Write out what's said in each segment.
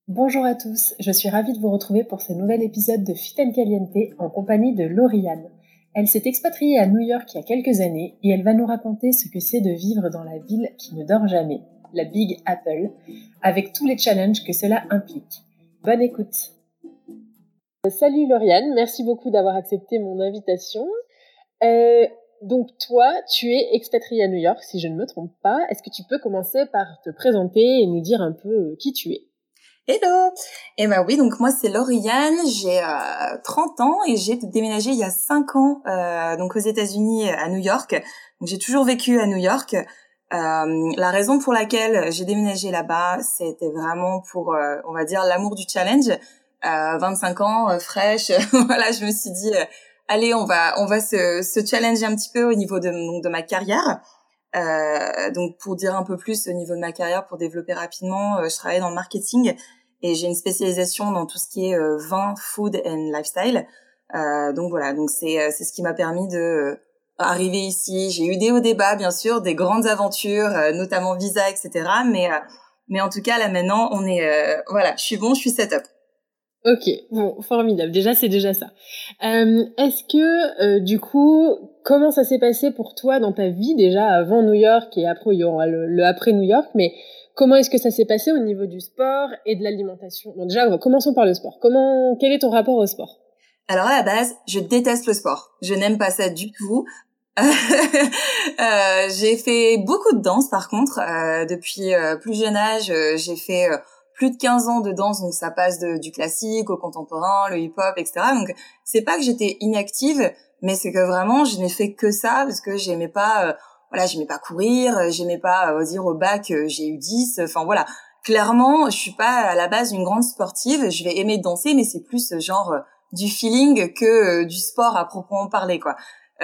Bonjour à tous, je suis ravie de vous retrouver pour ce nouvel épisode de Fit and Caliente en compagnie de Lauriane. Elle s'est expatriée à New York il y a quelques années et elle va nous raconter ce que c'est de vivre dans la ville qui ne dort jamais, la Big Apple, avec tous les challenges que cela implique. Bonne écoute. Salut Lauriane, merci beaucoup d'avoir accepté mon invitation. Donc toi, tu es expatriée à New York, si je ne me trompe pas. Est-ce que tu peux commencer par te présenter et nous dire un peu qui tu es ? Hello. Eh ben oui, donc moi c'est Lauriane, j'ai 30 ans et j'ai déménagé il y a 5 ans donc aux États-Unis à New York. Donc j'ai toujours vécu à New York. La raison pour laquelle j'ai déménagé là-bas, c'était vraiment pour on va dire l'amour du challenge. 25 ans fraîche, voilà, je me suis dit allez, on va se challenger un petit peu au niveau de ma carrière. Donc pour dire un peu plus au niveau de ma carrière, pour développer rapidement, je travaille dans le marketing et j'ai une spécialisation dans tout ce qui est vin, food and lifestyle. Donc voilà, donc c'est ce qui m'a permis de arriver ici. J'ai eu des hauts débats, bien sûr, des grandes aventures, notamment visa, etc. Mais en tout cas là maintenant, on est voilà, je suis bon, je suis set up. Ok, bon, formidable. Déjà, c'est déjà ça. Est-ce que, du coup, comment ça s'est passé pour toi dans ta vie déjà avant New York et après, il y aura le après New York, mais comment est-ce que ça s'est passé au niveau du sport et de l'alimentation? Bon, déjà, commençons par le sport. Quel est ton rapport au sport? Alors à la base, je déteste le sport. Je n'aime pas ça du tout. J'ai fait beaucoup de danse par contre depuis plus jeune âge. J'ai fait plus de 15 ans de danse, donc ça passe du classique au contemporain, le hip-hop, etc. Donc c'est pas que j'étais inactive, mais c'est que vraiment je n'ai fait que ça parce que j'aimais pas, voilà, j'aimais pas courir, j'aimais pas dire au bac j'ai eu 10. Enfin voilà, clairement je suis pas à la base une grande sportive. Je vais aimer danser, mais c'est plus genre du feeling que du sport à proprement parler, quoi.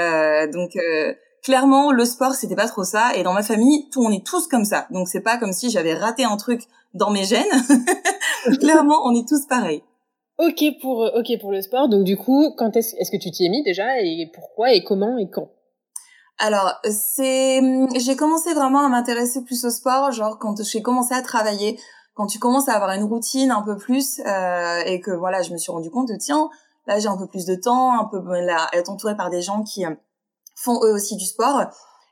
Donc clairement le sport c'était pas trop ça, et dans ma famille on est tous comme ça, donc c'est pas comme si j'avais raté un truc dans mes gènes. Clairement on est tous pareils. Ok pour le sport. Donc du coup, quand est-ce que tu t'y es mis déjà et pourquoi et comment et quand? Alors j'ai commencé vraiment à m'intéresser plus au sport genre quand j'ai commencé à travailler, quand tu commences à avoir une routine un peu plus et que voilà, je me suis rendu compte de tiens, là j'ai un peu plus de temps, un peu là, être entourée par des gens qui font eux aussi du sport.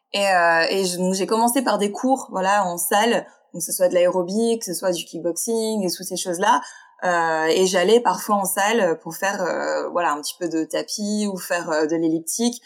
Donc j'ai commencé par des cours, voilà, en salle, donc que ce soit de l'aérobie, que ce soit du kickboxing et toutes ces choses-là. Et j'allais parfois en salle pour faire, voilà, un petit peu de tapis ou faire de l'elliptique.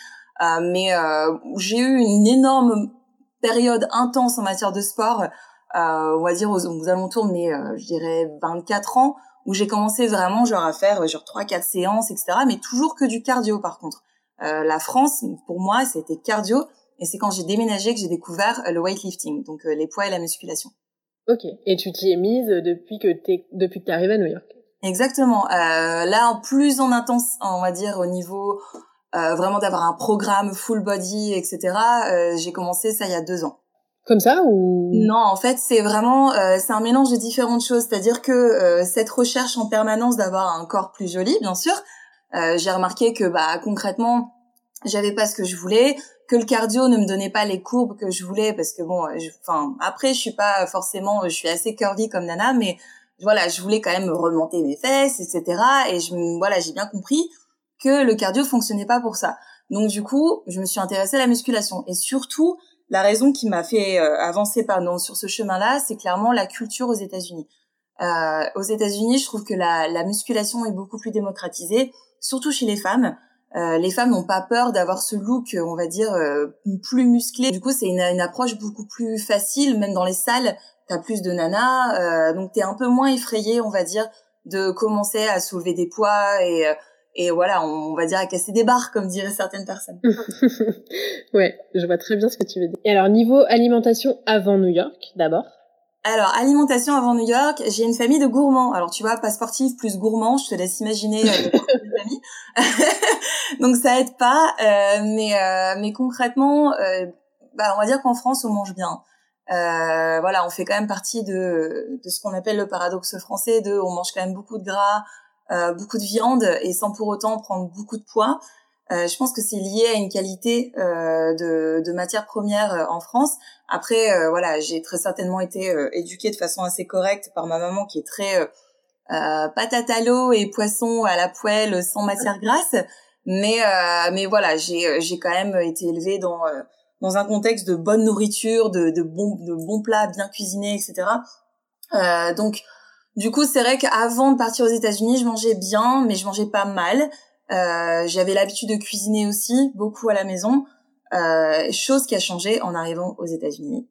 Mais j'ai eu une énorme période intense en matière de sport, on va dire aux alentours de mes, je dirais 24 ans, où j'ai commencé vraiment genre à faire genre 3-4 séances, etc. Mais toujours que du cardio par contre. La France, pour moi, c'était cardio. Et c'est quand j'ai déménagé que j'ai découvert le weightlifting, donc les poids et la musculation. Ok. Et tu t'y es mise depuis que t'es arrivée à New York? Exactement. Là, plus en intense, on va dire, au niveau vraiment d'avoir un programme full body, etc. J'ai commencé ça il y a 2 ans. Comme ça ou? Non, en fait, c'est vraiment c'est un mélange de différentes choses. C'est-à-dire que cette recherche en permanence d'avoir un corps plus joli, bien sûr, j'ai remarqué que bah concrètement, j'avais pas ce que je voulais, que le cardio ne me donnait pas les courbes que je voulais, parce que bon, enfin après je suis pas forcément, je suis assez curvy comme nana, mais voilà, je voulais quand même remonter mes fesses, etc. Et voilà, j'ai bien compris que le cardio fonctionnait pas pour ça. Donc du coup, je me suis intéressée à la musculation, et surtout la raison qui m'a fait avancer sur ce chemin-là, c'est clairement la culture aux États-Unis. Aux États-Unis, je trouve que la musculation est beaucoup plus démocratisée, surtout chez les femmes. Les femmes n'ont pas peur d'avoir ce look, on va dire, plus musclé. Du coup, c'est une approche beaucoup plus facile, même dans les salles, t'as plus de nanas, donc t'es un peu moins effrayée, on va dire, de commencer à soulever des poids et voilà, on va dire à casser des barres, comme diraient certaines personnes. Ouais, je vois très bien ce que tu veux dire. Et alors, niveau alimentation avant New York, d'abord? Alors, alimentation avant New York, j'ai une famille de gourmands. Alors, tu vois, pas sportif plus gourmand, je te laisse imaginer les familles. Donc, ça aide pas. Mais concrètement, bah, on va dire qu'en France, on mange bien. Voilà, on fait quand même partie de ce qu'on appelle le paradoxe français on mange quand même beaucoup de gras, beaucoup de viande, et sans pour autant prendre beaucoup de poids. Je pense que c'est lié à une qualité de matières premières en France. Après, voilà, j'ai très certainement été éduquée de façon assez correcte par ma maman qui est très patates à l'eau et poissons à la poêle sans matière grasse. Mais voilà, j'ai quand même été élevée dans un contexte de bonne nourriture, de bons plats bien cuisinés, etc. Donc du coup, c'est vrai qu'avant de partir aux États-Unis, je mangeais bien, mais je mangeais pas mal. J'avais l'habitude de cuisiner aussi beaucoup à la maison, chose qui a changé en arrivant aux États-Unis.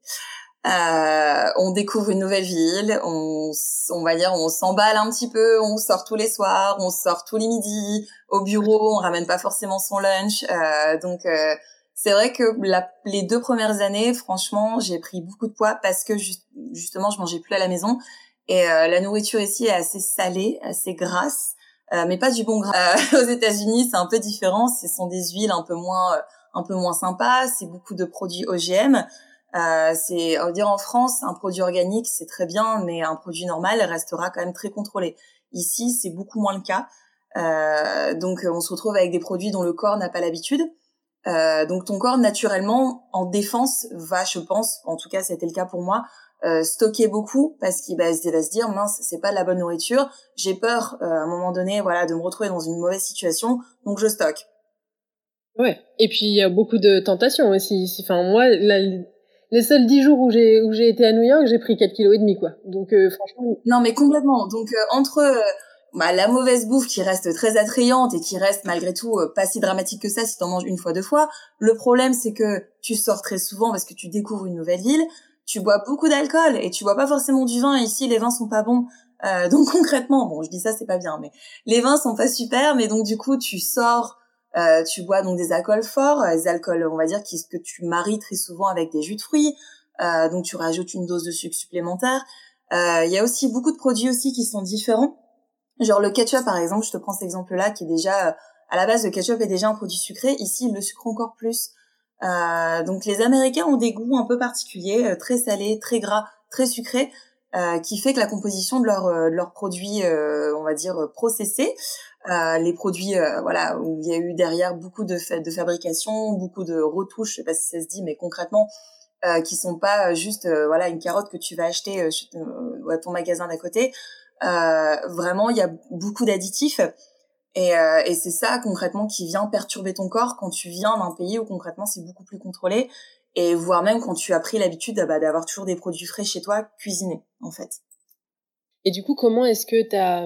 On découvre une nouvelle ville, on va dire, on s'emballe un petit peu, on sort tous les soirs, on sort tous les midis, au bureau, on ramène pas forcément son lunch, donc c'est vrai que les 2 premières années, franchement, j'ai pris beaucoup de poids parce que justement, je mangeais plus à la maison et la nourriture ici est assez salée, assez grasse, mais pas du bon gras. Aux États-Unis, c'est un peu différent, ce sont des huiles un peu moins sympas, c'est beaucoup de produits OGM. On va dire en France, un produit organique, c'est très bien, mais un produit normal restera quand même très contrôlé. Ici, c'est beaucoup moins le cas. Donc, on se retrouve avec des produits dont le corps n'a pas l'habitude. Donc, ton corps, naturellement, en défense, va, je pense, en tout cas, c'était le cas pour moi, stocker beaucoup parce qu'il va se dire, mince, c'est pas de la bonne nourriture. J'ai peur, à un moment donné, voilà, de me retrouver dans une mauvaise situation, donc je stocke. Ouais. Et puis, il y a beaucoup de tentations aussi. Enfin, moi, les seuls 10 jours où j'ai été à New York, j'ai pris 4,5 kg, quoi. Donc, franchement. Non, mais complètement. Donc, entre la mauvaise bouffe qui reste très attrayante et qui reste malgré tout pas si dramatique que ça si t'en manges une fois, 2 fois, le problème c'est que tu sors très souvent parce que tu découvres une nouvelle ville, tu bois beaucoup d'alcool et tu bois pas forcément du vin. Ici, les vins sont pas bons. Donc concrètement, bon, je dis ça, c'est pas bien, mais les vins sont pas super. Mais donc du coup, tu sors, tu bois donc des alcools forts, des alcools, on va dire, que tu maries très souvent avec des jus de fruits. Donc tu rajoutes une dose de sucre supplémentaire. Il y a aussi beaucoup de produits aussi qui sont différents. Genre le ketchup, par exemple, je te prends cet exemple-là, qui est déjà, à la base, le ketchup est déjà un produit sucré. Ici, il le sucre encore plus. Donc les Américains ont des goûts un peu particuliers, très salés, très gras, très sucrés, qui fait que la composition de leurs produits, on va dire processés, les produits, voilà, où il y a eu derrière beaucoup de fabrication, beaucoup de retouches, je sais pas si ça se dit, mais concrètement, qui sont pas juste, voilà, une carotte que tu vas acheter à ton magasin d'à côté. Vraiment, il y a beaucoup d'additifs et c'est ça concrètement qui vient perturber ton corps quand tu viens d'un pays où concrètement c'est beaucoup plus contrôlé et voire même quand tu as pris l'habitude d'avoir toujours des produits frais chez toi cuisinés en fait. Et du coup, comment est-ce que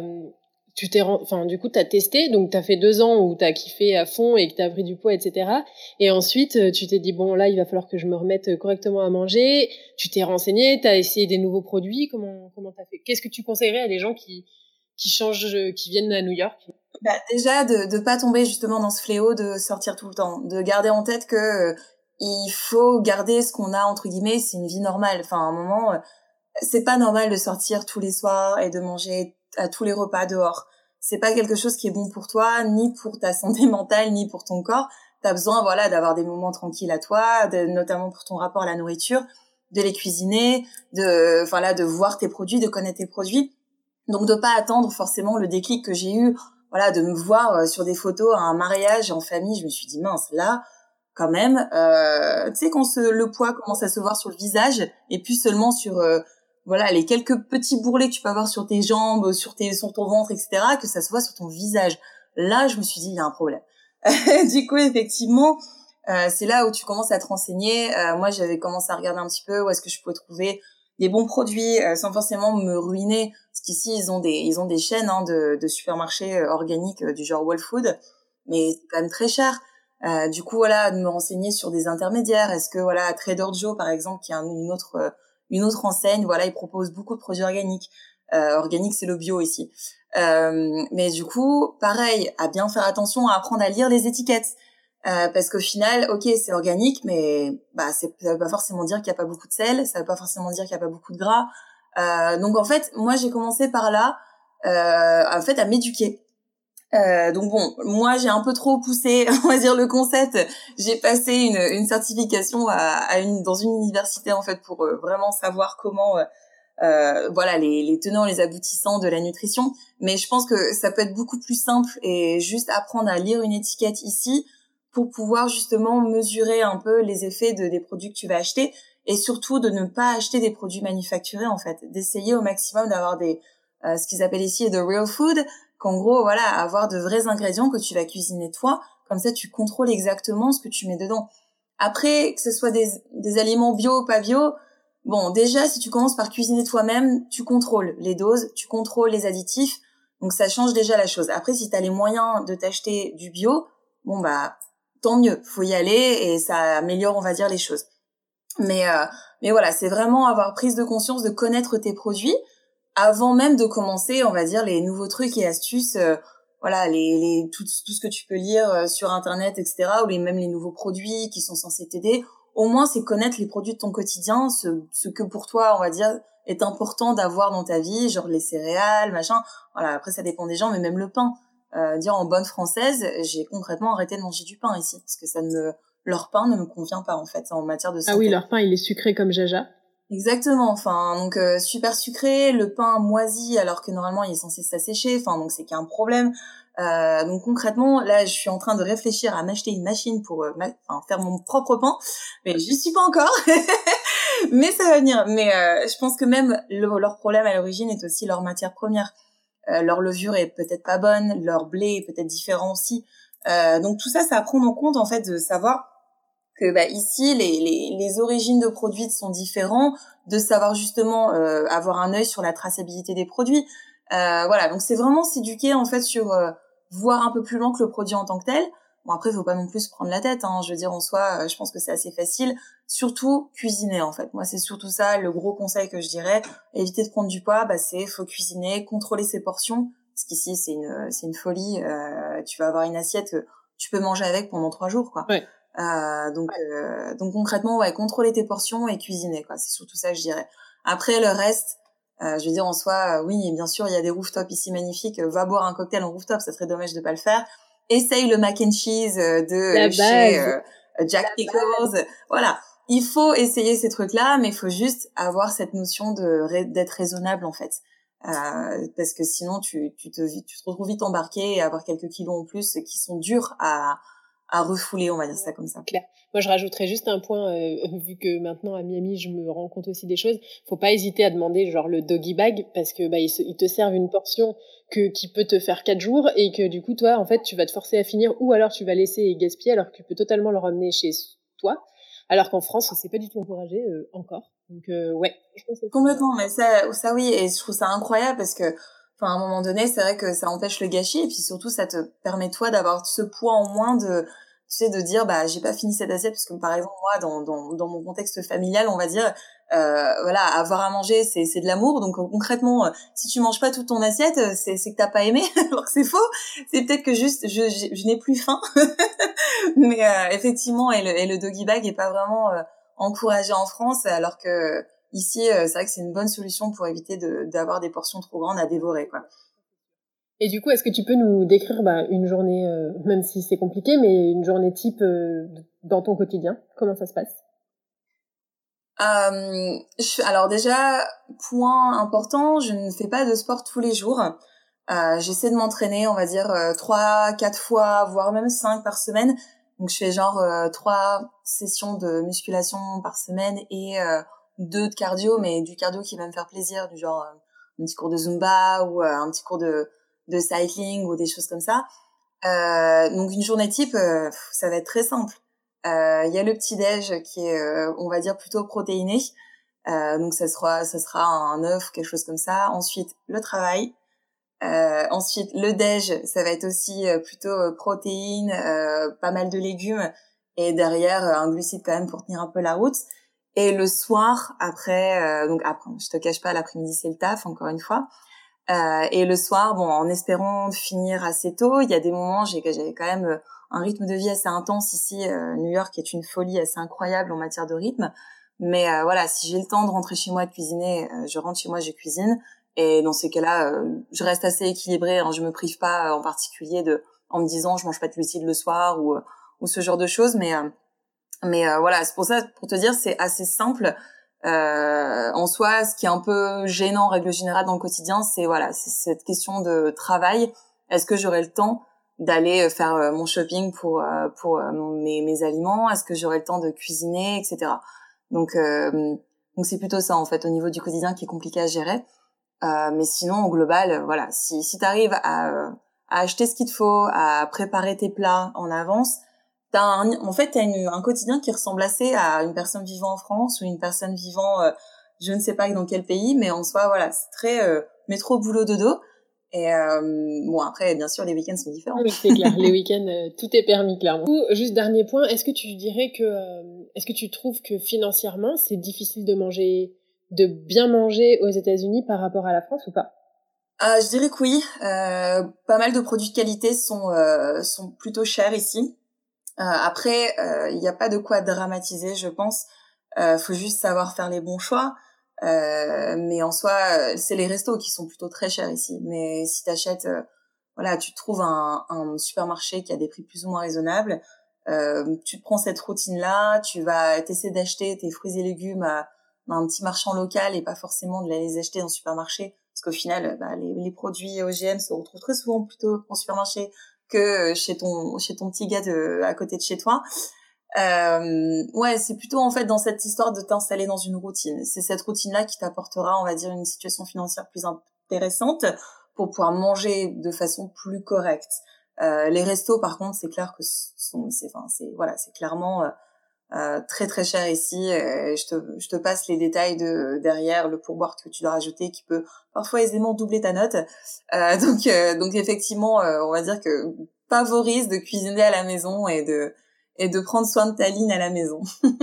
du coup, t'as testé, donc t'as fait 2 ans où t'as kiffé à fond et que t'as pris du poids, etc. Et ensuite, tu t'es dit, bon, là, il va falloir que je me remette correctement à manger. Tu t'es renseigné, t'as essayé des nouveaux produits. Comment t'as fait? Qu'est-ce que tu conseillerais à des gens qui changent, qui viennent à New York? Déjà de pas tomber justement dans ce fléau de sortir tout le temps, de garder en tête que il faut garder ce qu'on a entre guillemets, c'est une vie normale. Enfin, à un moment, c'est pas normal de sortir tous les soirs et de manger à tous les repas dehors. C'est pas quelque chose qui est bon pour toi, ni pour ta santé mentale, ni pour ton corps. T'as besoin, voilà, d'avoir des moments tranquilles à toi, notamment pour ton rapport à la nourriture, de les cuisiner, de voir tes produits, de connaître tes produits. Donc de pas attendre forcément le déclic que j'ai eu, voilà, de me voir sur des photos à un mariage en famille. Je me suis dit mince, là, quand même, tu sais, quand le poids commence à se voir sur le visage et puis seulement sur voilà, les quelques petits bourrelets que tu peux avoir sur tes jambes, sur ton ventre, etc., que ça se voit sur ton visage. Là, je me suis dit, il y a un problème. Du coup, effectivement, c'est là où tu commences à te renseigner. Moi, j'avais commencé à regarder un petit peu où est-ce que je pouvais trouver des bons produits sans forcément me ruiner. Parce qu'ici, ils ont des chaînes de supermarchés organiques du genre Whole Food, mais c'est quand même très cher. Du coup, voilà, de me renseigner sur des intermédiaires. Est-ce que, voilà, Trader Joe, par exemple, qui est une autre enseigne, voilà, ils proposent beaucoup de produits organiques. Organique, c'est le bio ici. Mais du coup, pareil, à bien faire attention, à apprendre à lire les étiquettes. Parce qu'au final, ok, c'est organique, mais ça veut pas forcément dire qu'il y a pas beaucoup de sel, ça veut pas forcément dire qu'il y a pas beaucoup de gras. Donc en fait, moi j'ai commencé par là, en fait, à m'éduquer. Donc bon, moi j'ai un peu trop poussé, on va dire le concept. J'ai passé une certification dans une université en fait pour vraiment savoir comment voilà les tenants, les aboutissants de la nutrition. Mais je pense que ça peut être beaucoup plus simple et juste apprendre à lire une étiquette ici pour pouvoir justement mesurer un peu les effets des produits que tu vas acheter et surtout de ne pas acheter des produits manufacturés en fait, d'essayer au maximum d'avoir ce qu'ils appellent ici the real food, qu'en gros, voilà, avoir de vrais ingrédients que tu vas cuisiner toi, comme ça tu contrôles exactement ce que tu mets dedans. Après, que ce soit des aliments bio ou pas bio, bon, déjà, si tu commences par cuisiner toi-même, tu contrôles les doses, tu contrôles les additifs, donc ça change déjà la chose. Après, si tu as les moyens de t'acheter du bio, bon bah tant mieux, faut y aller et ça améliore, on va dire, les choses. Mais voilà, c'est vraiment avoir prise de conscience de connaître tes produits avant même de commencer, on va dire, les nouveaux trucs et astuces, voilà, tout ce que tu peux lire sur Internet, etc., ou même les nouveaux produits qui sont censés t'aider. Au moins, c'est connaître les produits de ton quotidien, ce que pour toi, on va dire, est important d'avoir dans ta vie, genre les céréales, machin. Voilà, après, ça dépend des gens, mais même le pain. Dire en bonne française, j'ai concrètement arrêté de manger du pain ici, parce que leur pain ne me convient pas, en fait, en matière de santé. Ah oui, leur pain, il est sucré comme jaja. Exactement, enfin donc super sucré, le pain moisi alors que normalement il est censé s'assécher, enfin donc c'est qu'il y a un problème. Donc concrètement, là je suis en train de réfléchir à m'acheter une machine pour faire mon propre pain, mais j'y suis pas encore. Mais ça va venir. Mais je pense que même leur problème à l'origine est aussi leur matière première. Leur levure est peut-être pas bonne, leur blé est peut-être différent aussi. Donc tout ça, c'est à prendre en compte en fait de savoir que ici les origines de produits sont différents, de savoir justement avoir un œil sur la traçabilité des produits. Voilà, donc c'est vraiment s'éduquer en fait sur voir un peu plus loin que le produit en tant que tel. Bon après, faut pas non plus se prendre la tête, hein. Je veux dire, en soi, je pense que c'est assez facile. Surtout cuisiner en fait. Moi, c'est surtout ça le gros conseil que je dirais. Éviter de prendre du poids, faut cuisiner, contrôler ses portions. Parce qu'ici c'est une folie. Tu vas avoir une assiette que tu peux manger avec pendant 3 jours, quoi. Ouais. Donc concrètement, ouais, contrôler tes portions et cuisiner, quoi. C'est surtout ça que je dirais. Après, le reste, je veux dire, en soi, oui, bien sûr, il y a des rooftops ici magnifiques. Va boire un cocktail en rooftop, ça serait dommage de pas le faire. Essaye le mac and cheese de chez Jack Pickles. Voilà. Il faut essayer ces trucs-là, mais il faut juste avoir cette notion d'être raisonnable, en fait. Parce que sinon, tu te retrouves vite embarqué et avoir quelques kilos en plus qui sont durs à refouler, on va dire ça comme ça. Claire. Moi, je rajouterais juste un point, vu que maintenant à Miami, je me rends compte aussi des choses. Faut pas hésiter à demander genre le doggy bag parce que ils te servent une portion qui peut te faire 4 jours et que du coup, toi, en fait, tu vas te forcer à finir ou alors tu vas laisser gaspiller alors que tu peux totalement le ramener chez toi. Alors qu'en France, c'est pas du tout encouragé encore. Donc ouais, je pense que complètement. Mais ça oui, et je trouve ça incroyable parce que à un moment donné, c'est vrai que ça empêche le gâchis et puis surtout ça te permet toi d'avoir ce poids en moins de dire j'ai pas fini cette assiette parce que par exemple moi dans mon contexte familial, on va dire voilà, avoir à manger c'est de l'amour, donc concrètement si tu manges pas toute ton assiette, c'est que t'as pas aimé alors que c'est faux, c'est peut-être que juste je n'ai plus faim. Mais effectivement, et le doggy bag est pas vraiment encouragé en France, alors que ici c'est vrai que c'est une bonne solution pour éviter d'avoir des portions trop grandes à dévorer, quoi. Et du coup, est-ce que tu peux nous décrire une journée, même si c'est compliqué, mais une journée type dans ton quotidien? Comment ça se passe? Alors déjà, point important, je ne fais pas de sport tous les jours. J'essaie de m'entraîner, on va dire 3-4 fois, voire même 5 par semaine. Donc je fais genre 3 sessions de musculation par semaine et 2 de cardio, mais du cardio qui va me faire plaisir, du genre un petit cours de Zumba ou un petit cours de cycling ou des choses comme ça. Donc une journée type, ça va être très simple. Il y a le petit-déj qui est, on va dire, plutôt protéiné. Donc ça sera un œuf, quelque chose comme ça. Ensuite, le travail. Ensuite, le déj, ça va être aussi plutôt protéines, pas mal de légumes. Et derrière, un glucide quand même pour tenir un peu la route. Et le soir, après, je te cache pas, l'après-midi, c'est le taf, encore une fois. Et le soir, bon, en espérant finir assez tôt, il y a des moments, j'avais quand même un rythme de vie assez intense ici. New York est une folie assez incroyable en matière de rythme. Mais voilà, si j'ai le temps de rentrer chez moi, de cuisiner, je rentre chez moi, je cuisine. Et dans ces cas-là, je reste assez équilibrée. Hein, je me prive pas en particulier en me disant je mange pas de glucides le soir ou ce genre de choses. Mais voilà, c'est pour ça, pour te dire, c'est assez simple. En soi, ce qui est un peu gênant en règle générale dans le quotidien, c'est cette question de travail. Est-ce que j'aurai le temps d'aller faire mon shopping pour mes aliments? Est-ce que j'aurai le temps de cuisiner, etc. Donc c'est plutôt ça en fait au niveau du quotidien qui est compliqué à gérer. Mais sinon, au global, voilà, si t'arrives à acheter ce qu'il te faut, à préparer tes plats en avance, t'as un quotidien qui ressemble assez à une personne vivant en France ou une personne vivant, je ne sais pas dans quel pays, mais en soi, voilà, c'est très métro boulot dodo. Et bon, après, bien sûr, les week-ends sont différents. Oui, c'est clair. Les week-ends, tout est permis, clairement. Juste dernier point, est-ce que tu trouves que financièrement, c'est difficile de bien manger aux États-Unis par rapport à la France ou pas? Je dirais que oui. Pas mal de produits de qualité sont plutôt chers ici. Après, il n'y a pas de quoi dramatiser, je pense. Faut juste savoir faire les bons choix. Mais en soi, c'est les restos qui sont plutôt très chers ici. Mais si t'achètes, voilà, tu trouves un supermarché qui a des prix plus ou moins raisonnables. Tu te prends cette routine-là, tu vas t'essayer d'acheter tes fruits et légumes à un petit marchand local et pas forcément de les acheter dans le supermarché. Parce qu'au final, les produits OGM se retrouvent très souvent plutôt en supermarché que chez ton petit gars à côté de chez toi. Ouais, c'est plutôt en fait dans cette histoire de t'installer dans une routine. C'est cette routine-là qui t'apportera, on va dire, une situation financière plus intéressante pour pouvoir manger de façon plus correcte. Les restos, par contre, c'est clair que c'est clairement très très cher ici. Je te passe les détails derrière le pourboire que tu dois rajouter, qui peut parfois aisément doubler ta note. Donc effectivement, on va dire que favorise de cuisiner à la maison et de prendre soin de ta ligne à la maison.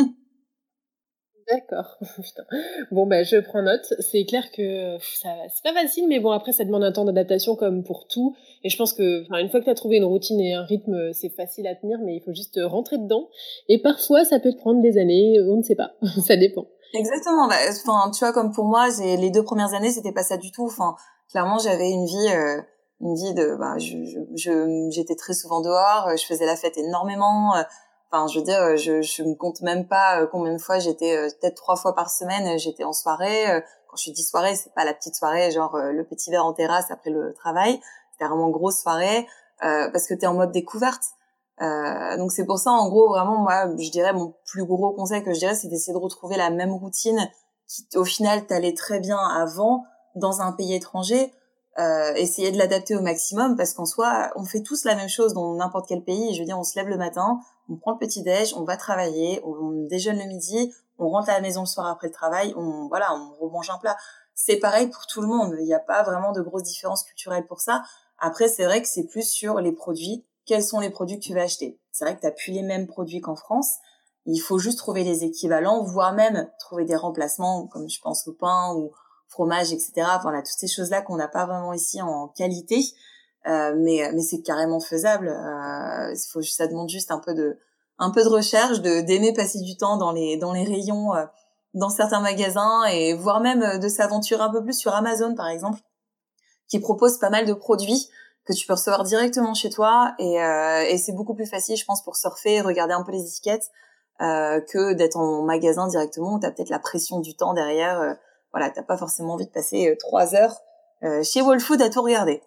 D'accord. Putain. Bon, je prends note. C'est clair que c'est pas facile, mais bon, après, ça demande un temps d'adaptation comme pour tout. Et je pense que, une fois que tu as trouvé une routine et un rythme, c'est facile à tenir, mais il faut juste rentrer dedans. Et parfois, ça peut te prendre des années, on ne sait pas. Ça dépend. Exactement. Tu vois, comme pour moi, les 2 premières années, c'était pas ça du tout. Clairement, j'avais une vie de, j'étais très souvent dehors, je faisais la fête énormément. Je veux dire, je me compte même pas combien de fois j'étais, peut-être 3 fois par semaine, j'étais en soirée. Quand je dis soirée, c'est pas la petite soirée, genre le petit verre en terrasse après le travail. C'était vraiment grosse soirée, parce que t'es en mode découverte. Donc c'est pour ça, en gros, vraiment, moi, je dirais mon plus gros conseil que je dirais, c'est d'essayer de retrouver la même routine qui, au final, t'allait très bien avant dans un pays étranger. Essayer de l'adapter au maximum, parce qu'en soi, on fait tous la même chose dans n'importe quel pays. Je veux dire, on se lève le matin, on prend le petit déj, on va travailler, on déjeune le midi, on rentre à la maison le soir après le travail, on remange un plat. C'est pareil pour tout le monde. Il n'y a pas vraiment de grosses différences culturelles pour ça. Après, c'est vrai que c'est plus sur les produits. Quels sont les produits que tu vas acheter? C'est vrai que t'as plus les mêmes produits qu'en France. Il faut juste trouver les équivalents, voire même trouver des remplacements, comme je pense au pain ou fromage, etc. Voilà, toutes ces choses-là qu'on n'a pas vraiment ici en qualité. Mais c'est carrément faisable. Ça demande juste un peu de recherche, d'aimer passer du temps dans les rayons, dans certains magasins, et voire même de s'aventurer un peu plus sur Amazon, par exemple, qui propose pas mal de produits que tu peux recevoir directement chez toi, et c'est beaucoup plus facile, je pense, pour surfer et regarder un peu les étiquettes, que d'être en magasin directement où t'as peut-être la pression du temps derrière. Voilà, t'as pas forcément envie de passer 3 heures chez Whole Foods à tout regarder.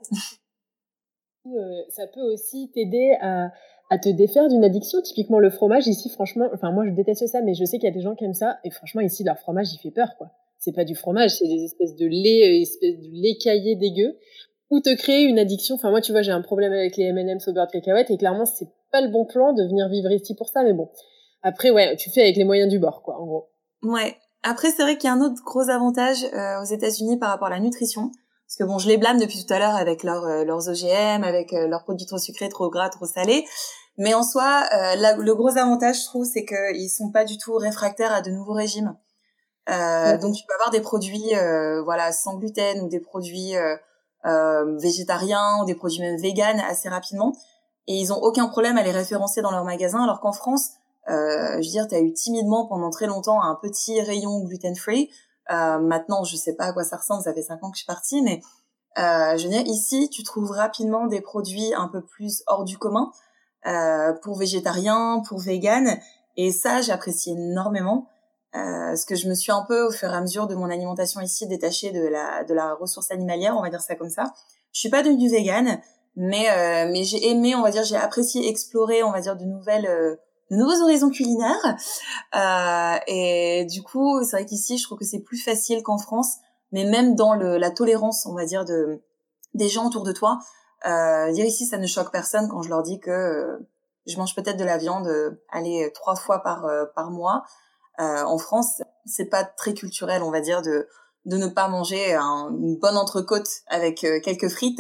Ça peut aussi t'aider à te défaire d'une addiction. Typiquement, le fromage, ici, franchement, moi, je déteste ça, mais je sais qu'il y a des gens qui aiment ça. Et franchement, ici, leur fromage, il fait peur, quoi. C'est pas du fromage, c'est des espèces de lait caillé dégueu, ou te créer une addiction. Moi, tu vois, j'ai un problème avec les M&M's au beurre de cacahuète, et clairement, c'est pas le bon plan de venir vivre ici pour ça, mais bon. Après, ouais, tu fais avec les moyens du bord, quoi, en gros. Ouais. Après, c'est vrai qu'il y a un autre gros avantage aux États-Unis par rapport à la nutrition. Parce que bon, je les blâme depuis tout à l'heure avec leurs OGM, avec leurs produits trop sucrés, trop gras, trop salés. Mais en soi, le gros avantage, je trouve, c'est qu'ils sont pas du tout réfractaires à de nouveaux régimes. Donc, tu peux avoir des produits sans gluten, ou des produits végétariens, ou des produits même véganes assez rapidement. Et ils ont aucun problème à les référencer dans leur magasin, alors qu'en France, je veux dire, t'as eu timidement pendant très longtemps un petit rayon gluten-free. Maintenant, je sais pas à quoi ça ressemble, ça fait 5 ans que je suis partie, mais je veux dire, ici, tu trouves rapidement des produits un peu plus hors du commun, pour végétariens, pour véganes, et ça, j'apprécie énormément, parce que je me suis un peu, au fur et à mesure de mon alimentation ici, détachée de la ressource animalière, on va dire ça comme ça. Je suis pas devenue végane, mais j'ai aimé, on va dire, j'ai apprécié explorer, on va dire, de nouveaux horizons culinaires. Et du coup, c'est vrai qu'ici, je trouve que c'est plus facile qu'en France mais même dans la tolérance, on va dire, des gens autour de toi. Dire ici, ça ne choque personne quand je leur dis que je mange peut-être de la viande, 3 fois par mois. En France, c'est pas très culturel, on va dire, de ne pas manger une bonne entrecôte avec quelques frites,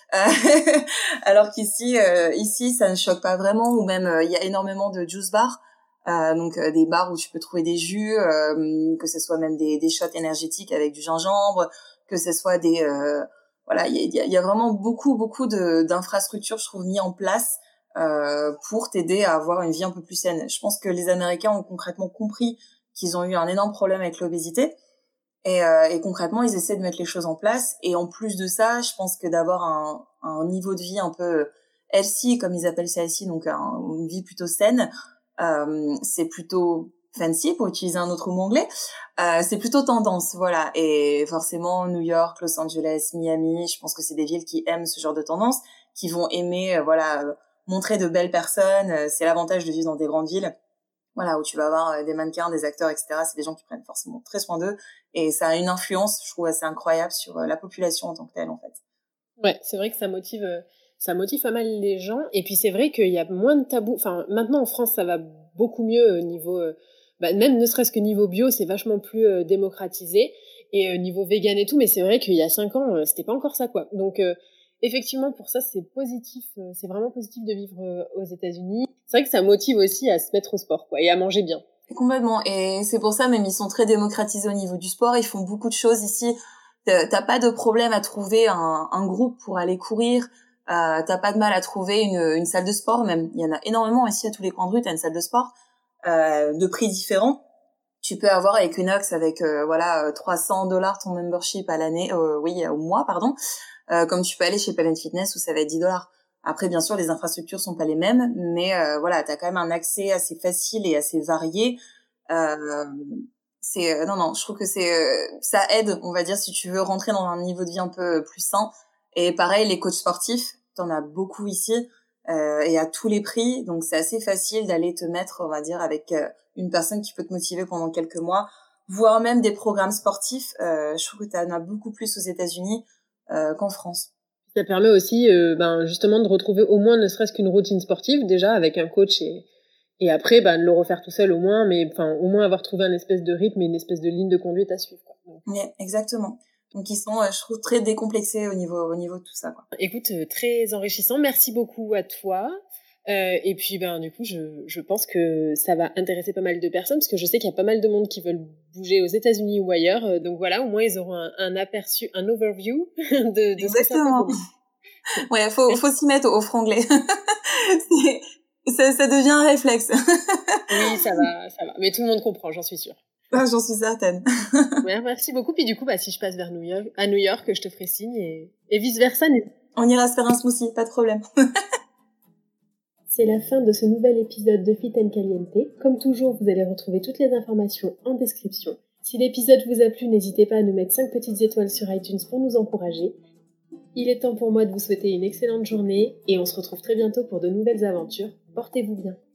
alors qu'ici, ici, ça ne choque pas vraiment. Ou même, il y a énormément de juice bars, donc des bars où tu peux trouver des jus, que ce soit même des shots énergétiques avec du gingembre, que ce soit des voilà, il y a vraiment beaucoup d'infrastructures, je trouve, mis en place pour t'aider à avoir une vie un peu plus saine. Je pense que les Américains ont concrètement compris qu'ils ont eu un énorme problème avec l'obésité et concrètement ils essaient de mettre les choses en place. Et en plus de ça, je pense que d'avoir un niveau de vie un peu healthy, comme ils appellent ça ici, donc une vie plutôt saine, c'est plutôt fancy, pour utiliser un autre mot anglais, c'est plutôt tendance, voilà. Et forcément, New York, Los Angeles, Miami, je pense que c'est des villes qui aiment ce genre de tendance, qui vont aimer, montrer de belles personnes. C'est l'avantage de vivre dans des grandes villes, voilà, où tu vas avoir des mannequins, des acteurs, etc. C'est des gens qui prennent forcément très soin d'eux, et ça a une influence, je trouve, assez incroyable sur la population en tant que telle, en fait. Ouais, c'est vrai que ça motive pas mal les gens. Et puis c'est vrai qu'il y a moins de tabous. Enfin, maintenant en France, ça va beaucoup mieux au niveau, même ne serait-ce que niveau bio, c'est vachement plus démocratisé. Et niveau vegan et tout, mais c'est vrai qu'il y a 5 ans, c'était pas encore ça, quoi. Donc effectivement, pour ça, c'est positif. C'est vraiment positif de vivre aux États-Unis. C'est vrai que ça motive aussi à se mettre au sport, quoi, et à manger bien. Complètement. Et c'est pour ça, même, ils sont très démocratisés au niveau du sport. Ils font beaucoup de choses ici. T'as pas de problème à trouver un groupe pour aller courir. T'as pas de mal à trouver une salle de sport, même. Il y en a énormément ici à tous les coins de rue. T'as une salle de sport de prix différents. Tu peux avoir avec Equinox avec $300 ton membership à l'année, au mois, pardon. Comme tu peux aller chez Planet Fitness où ça va être $10. Après, bien sûr, les infrastructures sont pas les mêmes, mais t'as quand même un accès assez facile et assez varié. Non, je trouve que ça aide, on va dire, si tu veux rentrer dans un niveau de vie un peu plus sain. Et pareil, les coachs sportifs, t'en as beaucoup ici, et à tous les prix, donc c'est assez facile d'aller te mettre, on va dire, avec une personne qui peut te motiver pendant quelques mois, voire même des programmes sportifs. Je trouve que t'en as beaucoup plus aux États-Unis qu'en France. Ça permet aussi, justement, de retrouver au moins ne serait-ce qu'une routine sportive, déjà, avec un coach, et après, de le refaire tout seul au moins, mais enfin, au moins avoir trouvé un espèce de rythme et une espèce de ligne de conduite à suivre, quoi. Ouais, exactement. Donc ils sont, je trouve, très décomplexés au niveau de tout ça, quoi. Écoute, très enrichissant. Merci beaucoup à toi. Et puis, du coup, je pense que ça va intéresser pas mal de personnes, parce que je sais qu'il y a pas mal de monde qui veulent bouger aux États-Unis ou ailleurs. Donc voilà, au moins ils auront un aperçu, un overview de ce que ça peut donner. Ouais, faut s'y mettre au franglais. Ça devient un réflexe. Oui, ça va. Mais tout le monde comprend, j'en suis sûre. Ah, j'en suis certaine. Ouais, merci beaucoup. Puis du coup, si je passe vers à New York, je te ferai signe, et vice versa. On ira se faire un smoothie, pas de problème. C'est la fin de ce nouvel épisode de Fit and Caliente. Comme toujours, vous allez retrouver toutes les informations en description. Si l'épisode vous a plu, n'hésitez pas à nous mettre 5 petites étoiles sur iTunes pour nous encourager. Il est temps pour moi de vous souhaiter une excellente journée, et on se retrouve très bientôt pour de nouvelles aventures. Portez-vous bien.